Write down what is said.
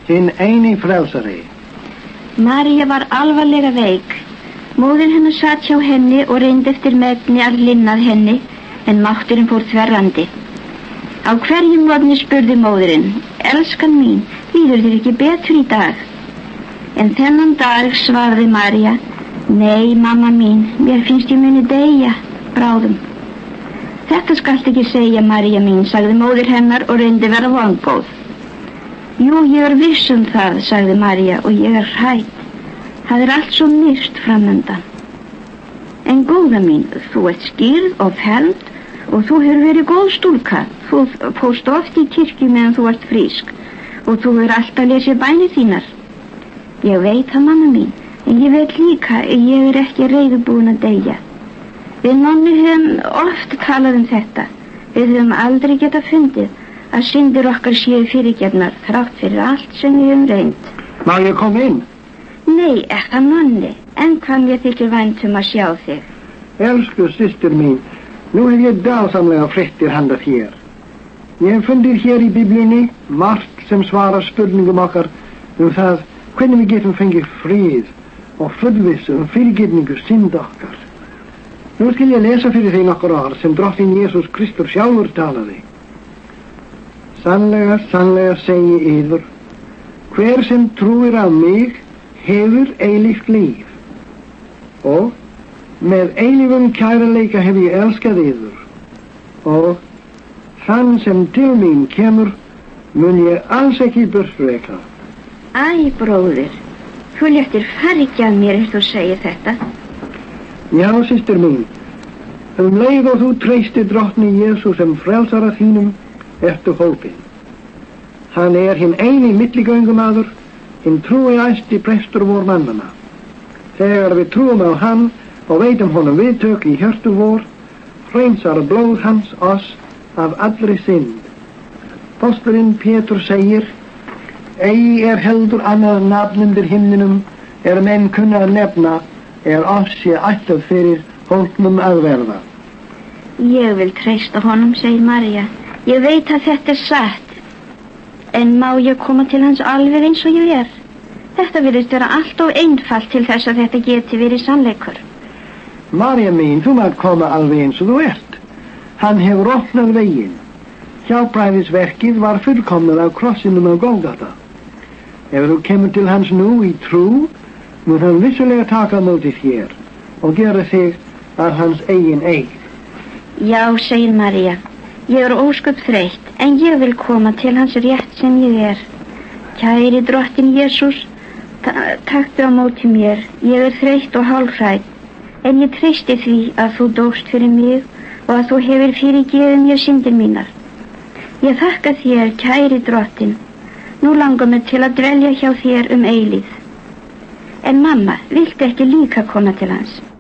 hinn eini frelsari. María var alvarlega veik. Móðir hennar sat hjá henni og reyndi eftir megni að linna henni, en mátturinn fór þverrandi. Á hverjum morgni spurði móðirinn: Elskan mín, líður þér ekki betur í dag? En þennan dag svaraði María: Nei, mamma mín, mér finnst ég muni deyja bráðum. Þetta skalt ekki segja, María mín, sagði móðir hennar og reyndi vera vongóð. Jú, ég viss það, sagði María, og ég hrædd. Það allt svo myrkt framundan. En góða mín, þú ert skírð og felld og þú hefur verið góð stúlka. Þú fórst oft í kirkju meðan þú ert frísk og þú hefur alltaf lesið bænir þínar. Ég veit það, mamma mín, en ég veit líka að ég ekki reiðubúin að deyja. Við nonni höfum oft talað þetta. Við höfum aldrei getað fundið að syndir okkar séu fyrirgefnar þrátt fyrir allt sem við höfum reynd. Má ég koma inn? Nei, það nonni, en hvað mér þykir vænt að sjá þig. Elsku systir mín, nú hef ég dásamlega fréttir handa þér. Ég hef fundið hér í Biblíunni margt sem svarar spurningum okkar það hvernig við getum fengið frið og fullvissu fyrirgefningu synd okkar. Nú skal ég lesa fyrir þig nokkur orð sem drottinn Jesús Kristur sjálfur talaði. Sannlega, sannlega segi yður, hver sem trúir á mig hefur eilíft líf, og með eilífum kærleika hef ég elskað yður, og þann sem til mín kemur mun ég alls ekki burtreka. Æ, bróðir, þú léttir fargja mér þú segir þetta. Já, systir mín, leið og þú treystir drottni Jesú sem frelsara þínum ertu hólpin. Hann hinn eini milligöngumaður, hinn trúi æsti prestur vor mannana. Þegar við trúum á hann og veitum honum viðtök í hjörtu vor, hreinsar blóð hans oss af allri synd. Posturinn Pétur segir: Ei heldur annað nafn undir himninum menn kunna að nefna oss sé ætlað fyrir hólpnum að verða. Ég vil treysta honum, segir María. Ég veit að þetta satt. En má ég koma til hans alveg eins og ég Þetta virðist vera allt og einfalt til þess að þetta geti verið sannleikur. María mín, þú mátt koma alveg eins og þú ert. Hann hefur opnað veginn. Hjálpræðisverkið var fullkomnað á krossinum á Golgata. Ef þú kemur til hans nú í trú, mun hann vissulega taka á móti þér og gera þig að hans eigin eign. Já, segir María. Ég ósköp þreytt, en ég vil koma til hans rétt sem ég Kæri drottinn Jesús, taktu á móti mér. Ég þreytt og hálfhrædd, en ég treysti því að þú dóst fyrir mig og að þú hefur fyrirgefið mér syndir mínar. Ég þakka þér, kæri drottinn. Nú langar mig til að dvelja hjá þér eilífð. En mamma, viltu ekki líka koma til hans?